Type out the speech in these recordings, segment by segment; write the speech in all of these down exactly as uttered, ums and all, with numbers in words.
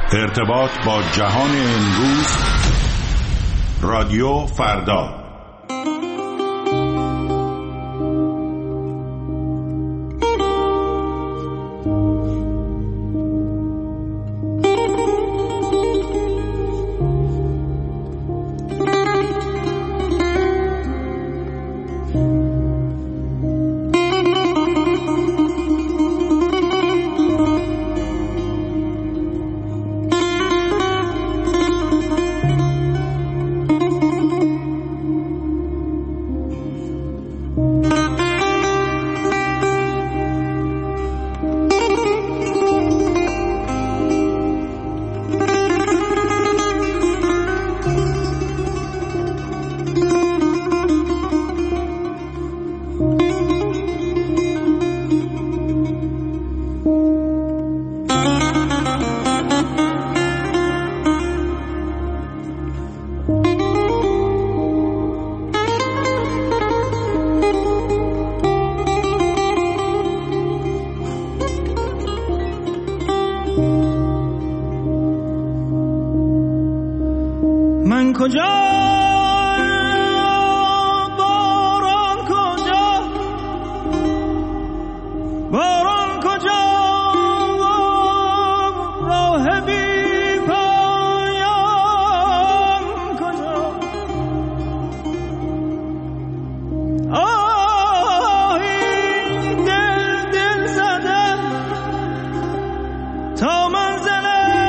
ارتباط با جهان امروز، رادیو فردا. من کجا باران کجا باران کجا راه بی پایان کجا آه این دل دل زده تا منزل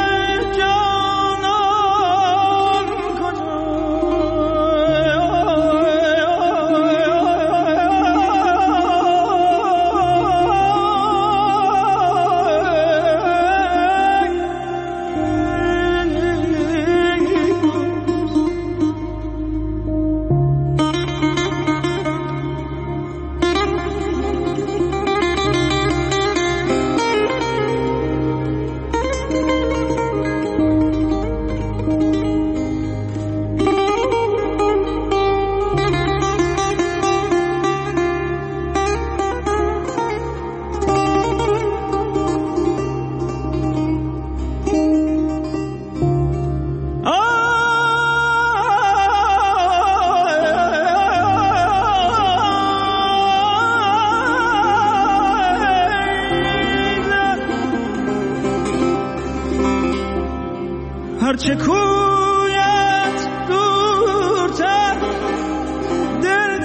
هرچه کویت دورتر دل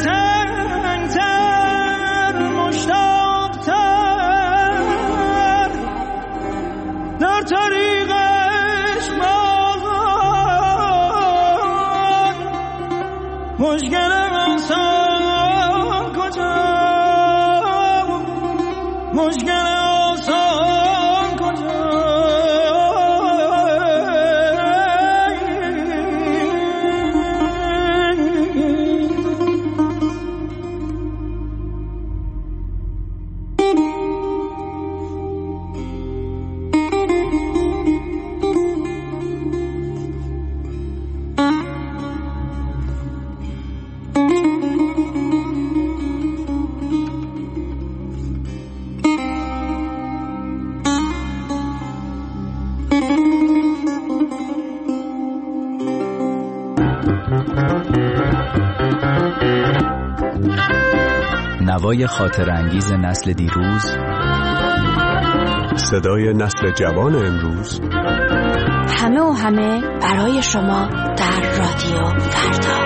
تنگتر مشتاقتر در طریقش بازان مشکلم آسان کجا مشکلم آسان کجا نوای خاطر انگیز نسل دیروز، صدای نسل جوان امروز، همه و همه برای شما در رادیو فردا.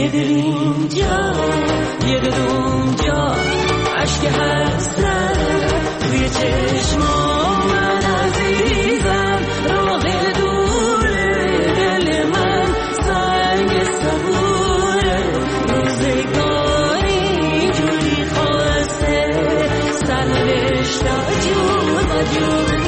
یه دل اینجا یه دل اونجا عشق حسرت توی چشمام من عزیزم راه دوره دل من سنگ صبوره روزگاری جوری خواسته سرنوشت جور و جوره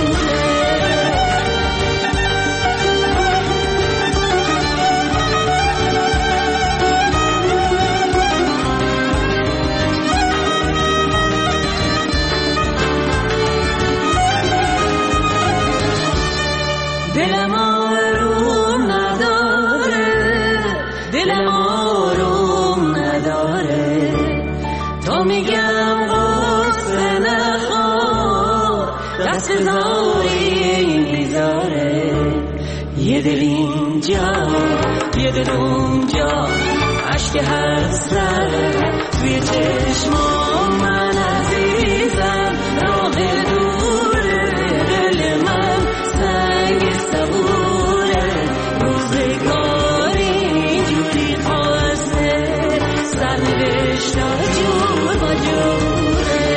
دلم آروم نداره دلم آروم نداره تا میگم غصه نخور دست زاری میذاره یه دل اینجا یه دل اونجا عشق حسرت توی چشمام من عزیزم راه دوره دل من سنگ صبوره روزگاری جوری خواسته سرنوشت جور با جوره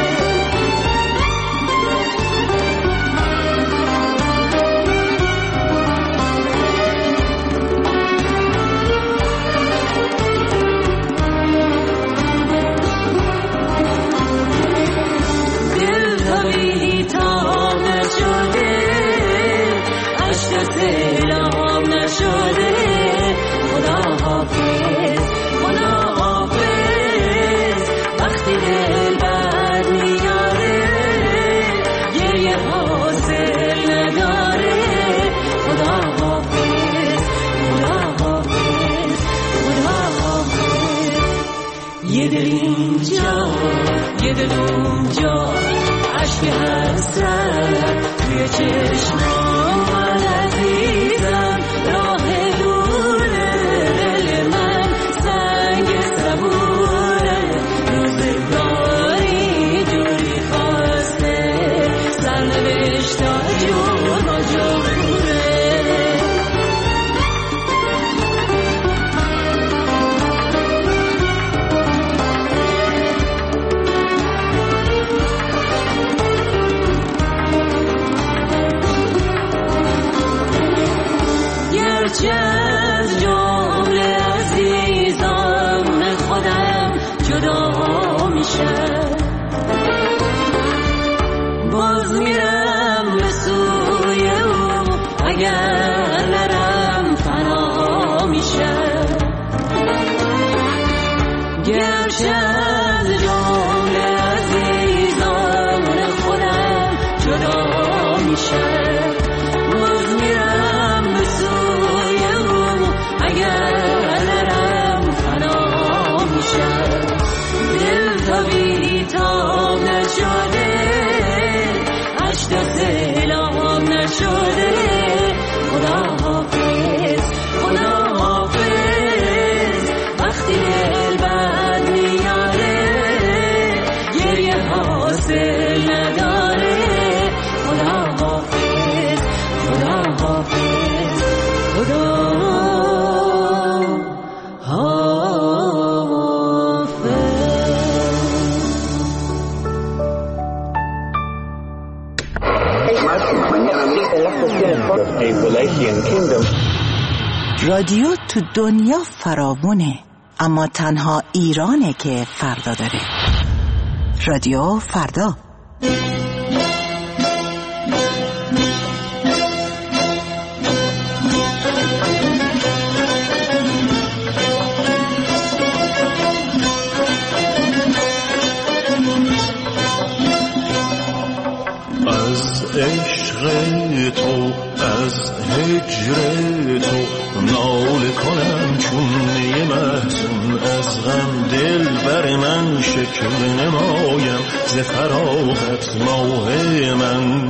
دل طبیعی تا نشده عشق سیلام نشده خدا حافظ خدا حافظ وقتی دل بد میاره گریه حاصل نداره خدا حافظ خدا حافظ خدا حافظ یه دل اینجا یه دل اونجا عشق حسرت توی چشمام من عزیزم راه دوره دل من سنگ صبوره روزگاری جوری خواسته سرنوشت جور با جوره گرچه از جمله عزیزان خودم جدا میشم باز میرم به سوی او اگر نرم فنا میشم گرچه از جمله عزیزان خودم جدا میشم باز میرم به سوی او اگر نرم فنا میشم دل طبیعی تا نشده عشق سیلام نشده خدا حافظ خدا حافظ وقتی دل بد میاره گریه حاصل نداره خدا حافظ خدا حافظ خدا رادیو تو دنیا فراوونه اما تنها ایرانه که فردا داره. رادیو فردا. از عشق تو از هجر تو ناله کنم چون یه محزون از غم دل بر من شکل نمایم ز فراغت ماه من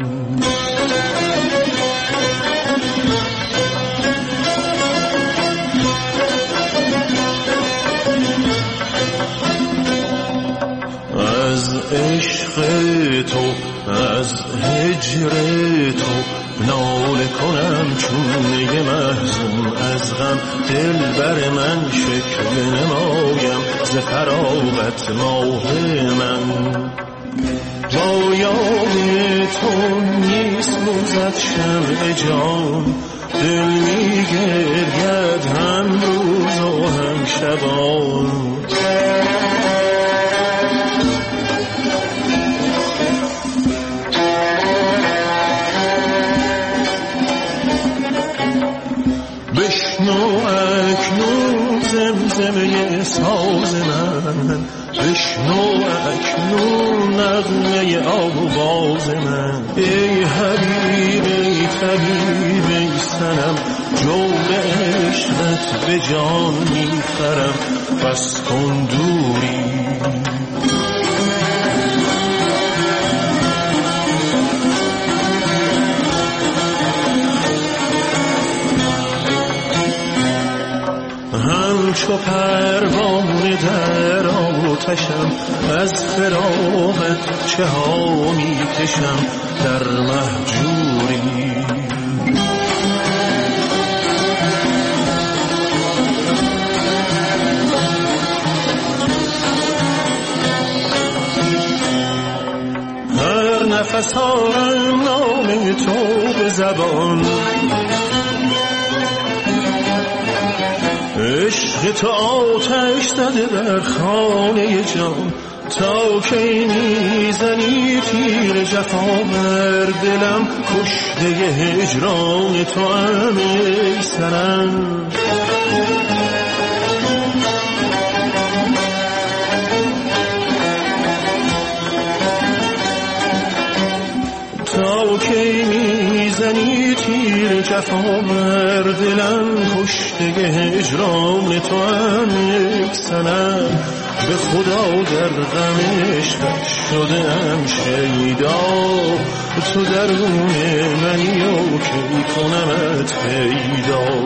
از عشق تو از هجر تو ناله کنم چون یه محزون از غم، دل بر من شکل نمایم ز فراغت ماه من. با یاد تو نیست موزد شمع جان، دل می گرید هم روز و هم شبان. بشنو اکنون زمزمه ساز من، بشنو اکنون نغمه آواز من. ای حبیب ای طبیب ای صنم، جور عشقت به جان میخرم، بس کن دوری. همچو پروانه در آتشم، از فراقت چه ها می کشم در مهجوری. هر نفس آرم نام تو به زبان، عشق تو آتش زده در خانه جان. تا کی میزنی تیر جفا بر دلم، کشته هجران تو هم ای صنم. تا کی میزنی تیر جفا بر دلم، کشته هجران تو هم یک صنم. به خدا در غم عشقت شدم شیدا، تو درون منی و کی کنمت پیدا.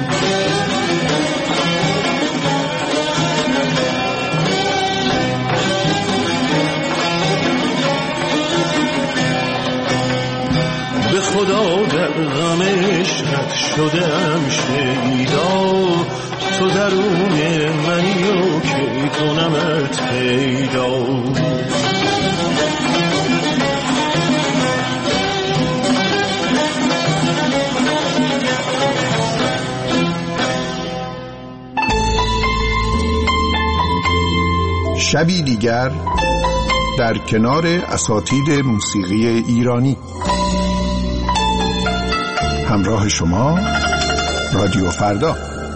به خدا در غم عشقت شدم شیدا، تو درون منی و کی کنمت پیدا. شبی دیگر در کنار اساتید موسیقی ایرانی. همراه شما رادیو فردا.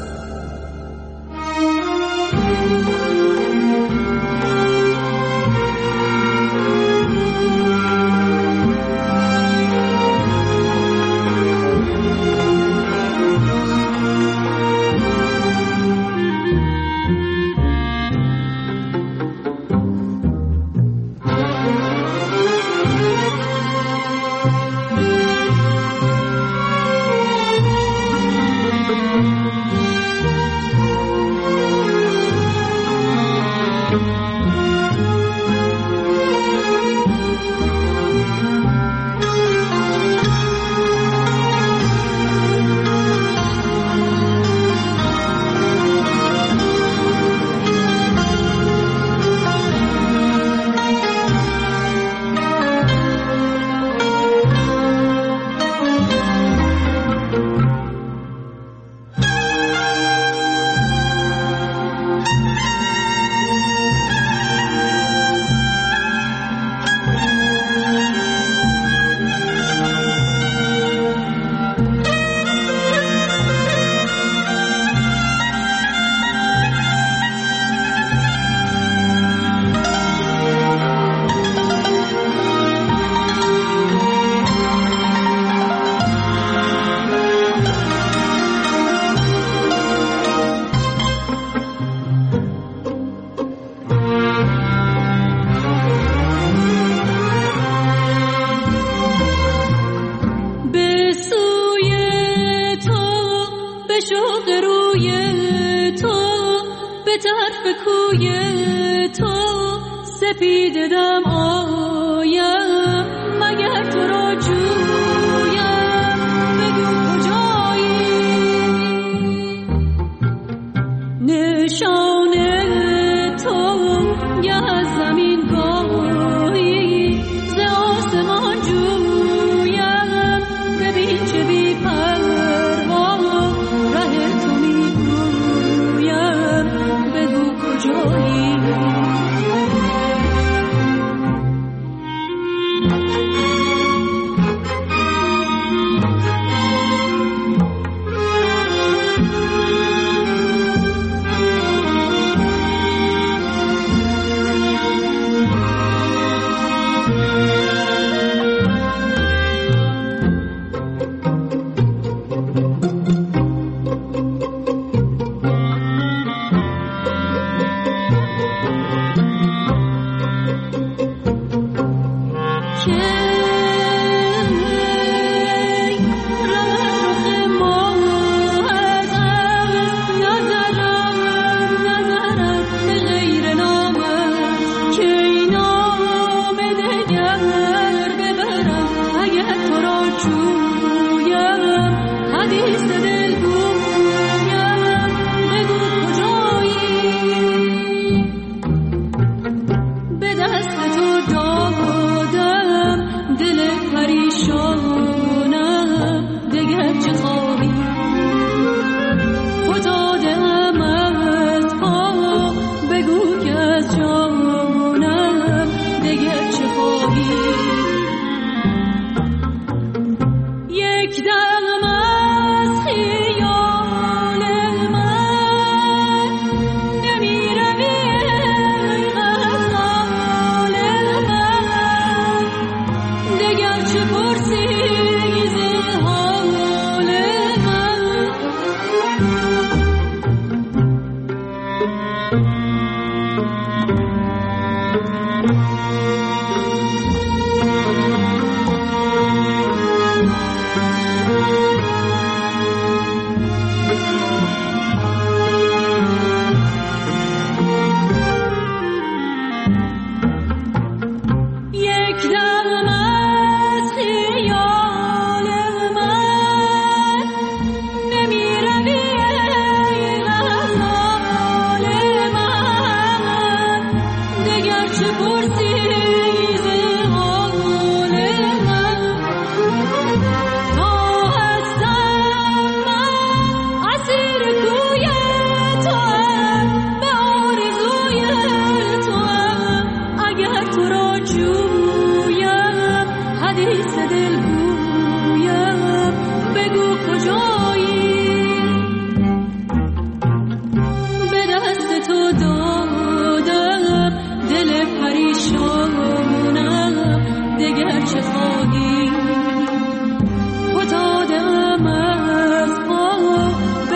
سپیدم آیم مگر تو را جویم، بگو کجایی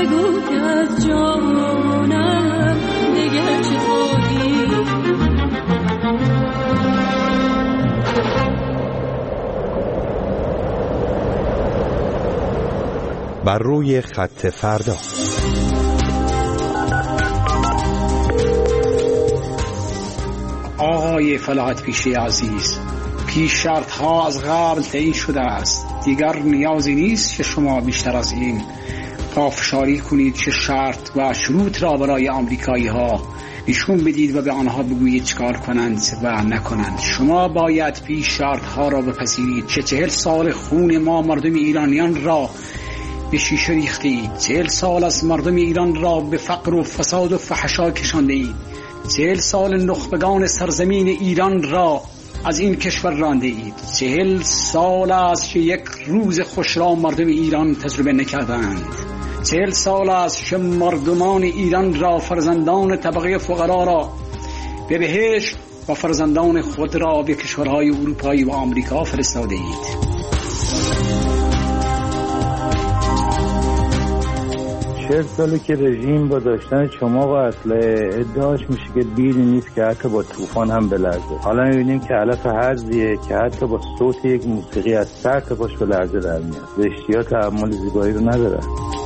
بگو که از جانم دگر چه خواهی. بر روی خط فردا. آقای فلاحت پیشه عزیز، پیش شرط ها از قبل تعیین شده است. دیگر نیازی نیست که شما بیشتر از این پافشاری کنید که شرط و شروط را برای آمریکایی ها نشون بدید و به آنها بگویید چکار کنند و نکنند. شما باید پیش شرط ها را بپذیرید که چهل سال خون ما مردم ایرانیان را به شیشه ریختید. چهل سال از مردم ایران را به فقر و فساد و فحشا کشانده اید. چهل سال نخبگان سرزمین ایران را از این کشور رانده اید. چهل سال است که یک روز خوش را مردم ایران تجربه نکردند. چهل سال است که مردمان ایران را، فرزندان طبقه فقرا را به بهشت و فرزندان خود را به کشورهای اروپایی و آمریکا فرستاده اید. چهل سالی که رژیم با داشتن شما و اسلحه ادعاش میشه که بیلی نیست که حتی با طوفان هم بلرزه. حالا میبینیم که علف هرزیه که حتی با صوت یک موسیقی از سر تا پاش به لرزه در میاد. زشتی‌ها تحمل زیبایی رو نداره.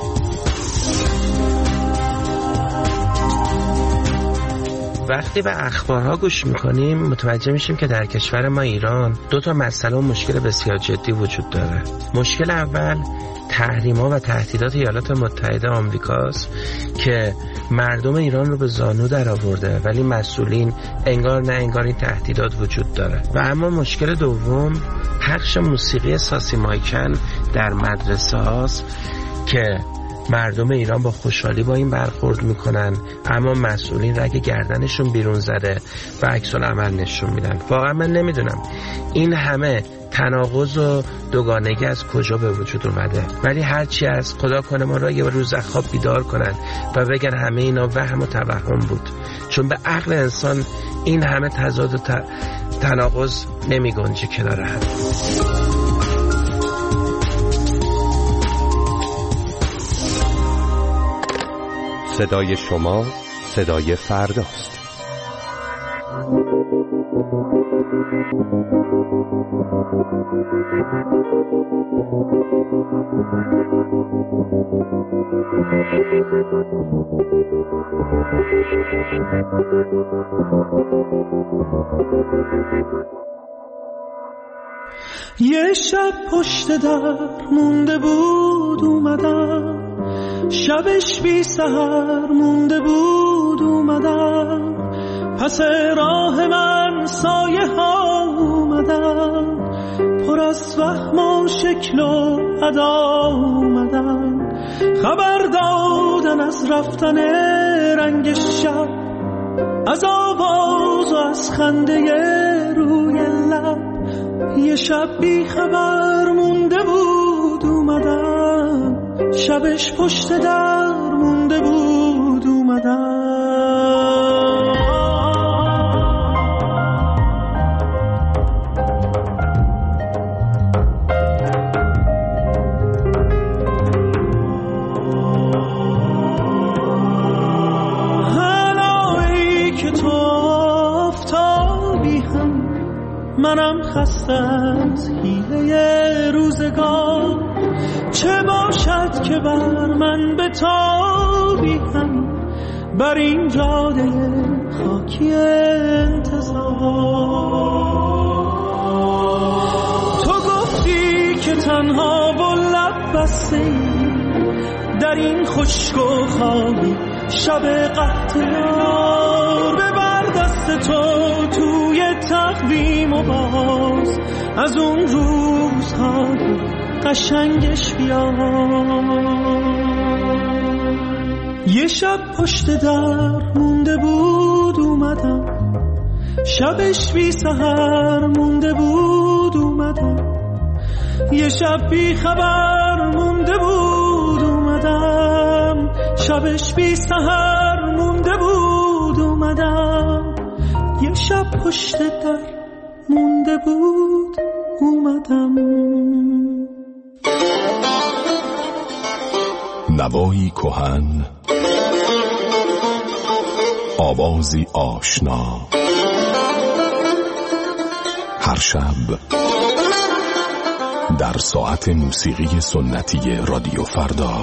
وقتی به اخبارها گوش میکنیم متوجه میشیم که در کشور ما ایران دو تا مسئله و مشکل بسیار جدی وجود داره. مشکل اول تحریم‌ها و تهدیدات ایالات متحده آمریکاست که مردم ایران رو به زانو در آورده، ولی مسئولین انگار نه انگار این تهدیدات وجود داره. و اما مشکل دوم پخش موسیقی ساسی مایکن در مدرسه هاست که مردم ایران با خوشحالی با این برخورد میکنن، اما مسئولین رگ گردنشون بیرون زده و عکس العمل نشون میدن. واقعا من نمیدونم این همه تناقض و دوگانگی از کجا به وجود اومده، ولی هرچی از خدا کنه ما را یه روز از خواب بیدار کنن و بگن همه اینا وهم و توهم بود، چون به عقل انسان این همه تضاد و ت... تناقض نمی گنجه کنار هم. صدای شما صدای فرداست. یه شب پشت در مونده بود اومدم، شبش بی سحر مونده بود اومدم، پس راه من سایه ها اومدن، پر از وهم و شکل و ادا اومدن، خبر دادن از رفتن رنگ شب، از آواز و از خنده روی لب. یه شب بی خبر مونده بود اومدن، شبش پشت در مونده بود اومدن. هلایی که تو آفتابی هم، منم خسته از حیله روزگار، چه باشد که بر من به تابی هم، بر این جاده خاکی انتظار. تو گفتی که تنها با لب بسته در این خشک و خالی شب قهر، ببر دست تو توی تقویم و باز از اون روزهای قشنگش بیا. یه شب پشت در مونده بود اومدم، شبش بی سحر مونده بود اومدم، یه شب بی خبر مونده بود اومدم، شبش بی سحر مونده بود اومدم، یه شب پشت در مونده بود اومدم. نوایی کهن، آوازی آشنا، هر شب در ساعت موسیقی سنتی رادیو فردا.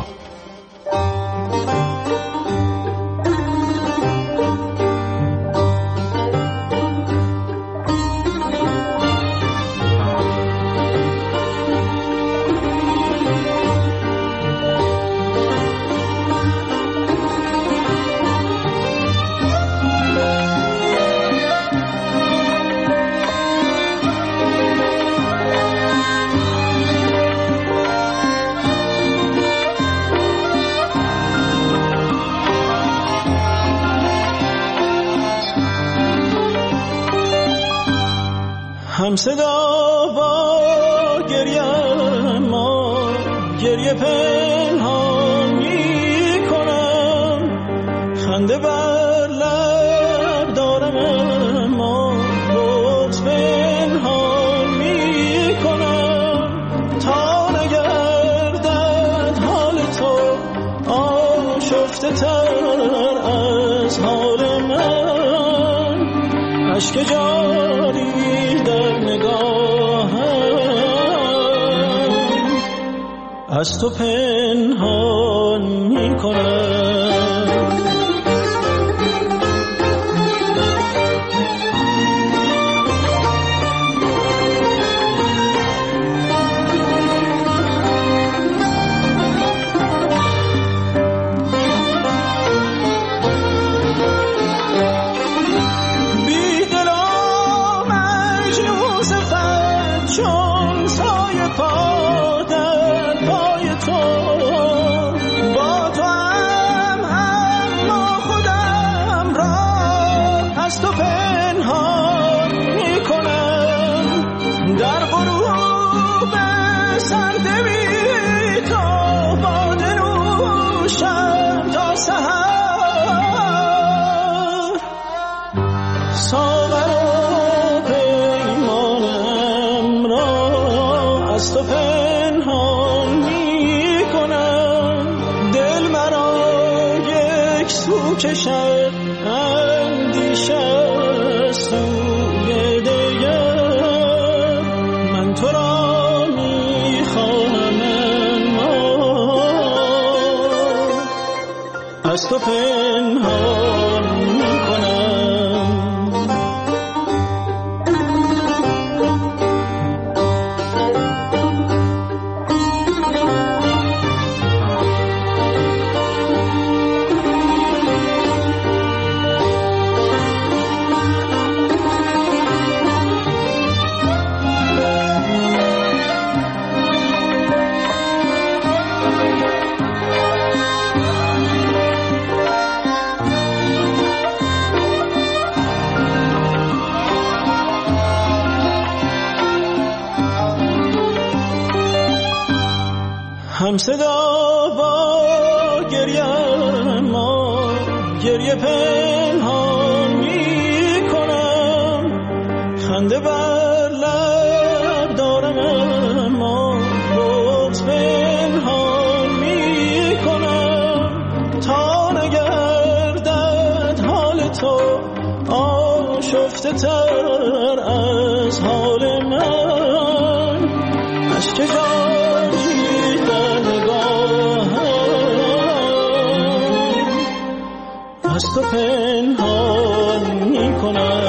هم صدا با گریه ما گریه پنهان می کنم، خنده بر لب دارم اما بغض پنهان می کنم، تا نگردد حال تو آشفته تر از حال من، اشک جاری در نگاهم از تو پنهان می کنم. کشد اندیشه سوی دیگر، من تو را می خواهم اما از تو پنهان می کنم. هم صدا با گریه ما گریه پنهان می کنم، خنده بر لب دارم اما بغض پنهان می کنم، تا نگردد حال تو آشفته تر از حال من، اشک جاری از تو پنهان می کنم.